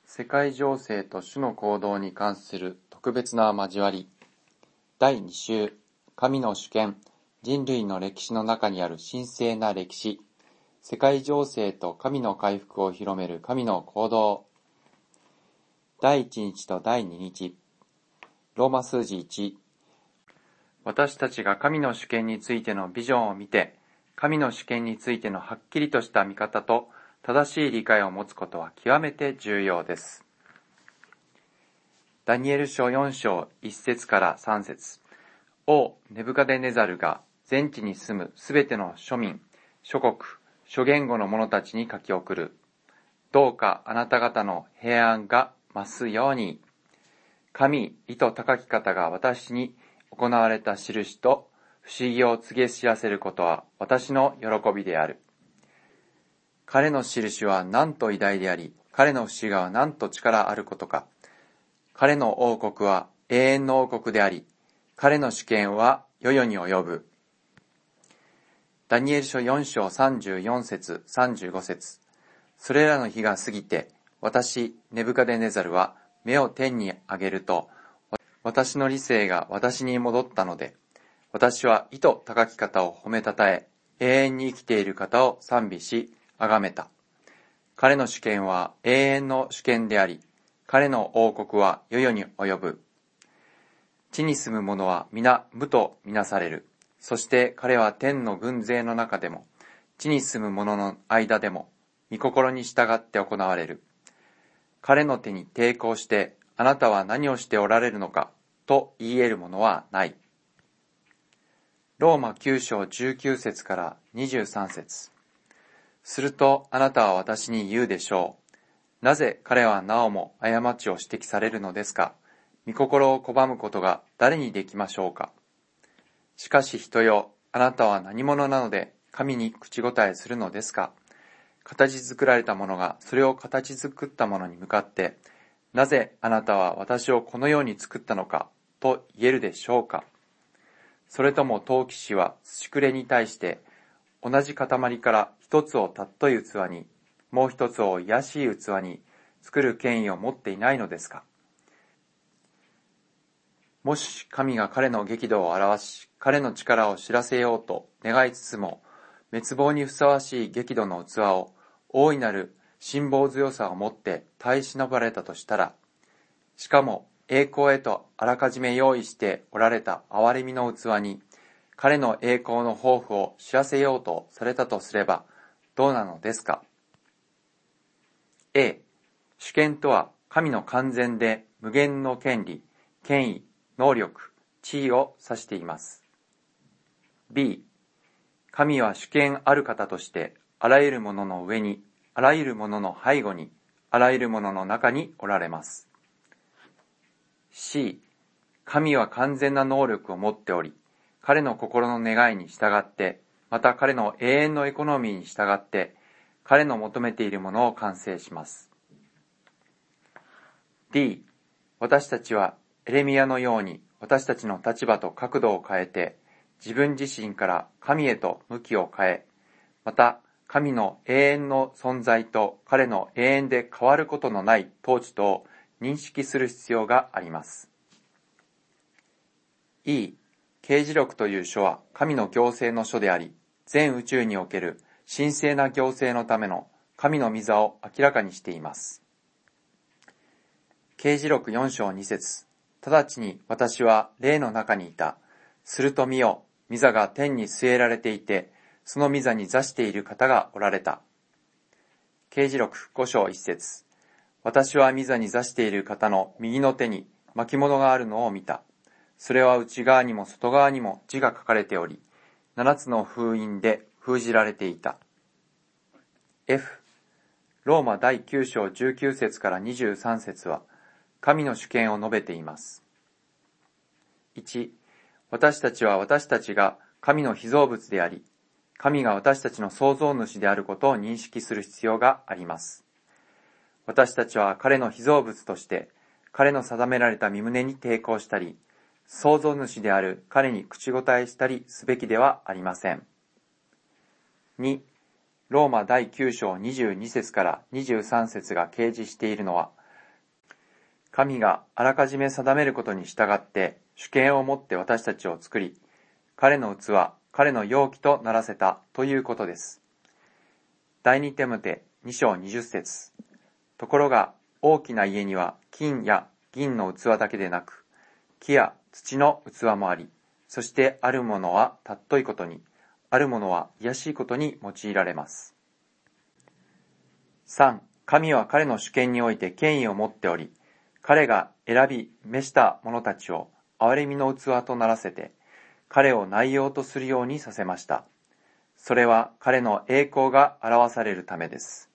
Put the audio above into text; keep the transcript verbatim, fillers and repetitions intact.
世界情勢と主の行動に関する特別な交わり。だいに週、神の主権、人類の歴史の中にある神聖な歴史。世界情勢と神の回復を広める神の行動。だいいち日とだいに日。ローマ数字いち。私たちが神の主権についてのビジョンを見て、神の主権についてのはっきりとした見方と正しい理解を持つことは極めて重要です。ダニエル書よん章いち節からさん節。王ネブカデネザルが全地に住むすべての庶民、諸国、諸言語の者たちに書き送る。どうかあなた方の平安が増すように。神、意図高き方が私に行われた印と不思議を告げ知らせることは私の喜びである。彼の印は何と偉大であり、彼の不思議は何と力あることか。彼の王国は永遠の王国であり、彼の主権は世々に及ぶ。ダニエル書よん章さんじゅうよん節さんじゅうご節。それらの日が過ぎて、私、ネブカデネザルは目を天に上げると、私の理性が私に戻ったので、私は意図高き方を褒めたたえ、永遠に生きている方を賛美し、崇めた。彼の主権は永遠の主権であり、彼の王国は世々に及ぶ。地に住む者は皆無とみなされる。そして彼は天の軍勢の中でも、地に住む者の間でも、御心に従って行われる。彼の手に抵抗して、あなたは何をしておられるのか、と言い得るものはない。ローマきゅう章じゅうきゅう節からにじゅうさん節。するとあなたは私に言うでしょう。なぜ彼はなおも過ちを指摘されるのですか。御心を拒むことが誰にできましょうか。しかし人よ、あなたは何者なので神に口答えするのですか。形作られたものがそれを形作ったものに向かって、なぜあなたは私をこのように作ったのかと言えるでしょうか。それとも陶器師は土くれに対して同じ塊から一つを尊い器に、もう一つを卑しい器に作る権威を持っていないのですか。もし神が彼の激怒を表し、彼の力を知らせようと願いつつも、滅亡にふさわしい激怒の器を大いなる辛抱強さをもって耐え忍ばれたとしたら、しかも栄光へとあらかじめ用意しておられた憐れみの器に、彼の栄光の抱負を知らせようとされたとすれば、どうなのですか。A、主権とは神の完全で無限の権利、権威、能力、地位を指しています。B、神は主権ある方として、あらゆるものの上に、あらゆるものの背後に、あらゆるものの中におられます。C、神は完全な能力を持っており、彼の心の願いに従って、また彼の永遠のエコノミーに従って、彼の求めているものを完成します。D、私たちはエレミヤのように私たちの立場と角度を変えて、自分自身から神へと向きを変え、また神の永遠の存在と彼の永遠で変わることのない統治とを認識する必要があります。E、啓示録という書は神の行政の書であり、全宇宙における神聖な行政のための神の御座を明らかにしています。啓示録よん章に節。直ちに私は霊の中にいた。すると見よ、御座が天に据えられていて、その御座に座している方がおられた。啓示録ご章いち節。私は御座に座している方の右の手に巻物があるのを見た。それは内側にも外側にも字が書かれており、七つの封印で封じられていた。F、ローマだいきゅう章じゅうきゅう節からにじゅうさん節は、神の主権を述べています。いち、私たちは私たちが神の被造物であり、神が私たちの創造主であることを認識する必要があります。私たちは彼の被造物として、彼の定められた御胸に抵抗したり、創造主である彼に口答えしたりすべきではありません。に、ローマだいきゅう章にじゅうに節からにじゅうさん節が掲示しているのは、 神があらかじめ定めることに従って主権を持って私たちを作り、彼の器、彼の容器とならせたということです。第二テモテに章にじゅっ節。ところが大きな家には金や銀の器だけでなく、木や土の器もあり、そしてあるものは尊いことに、あるものは卑しいことに用いられます。さん. 神は彼の主権において権威を持っており、彼が選び召した者たちを憐れみの器とならせて、彼を内容とするようにさせました。それは彼の栄光が表されるためです。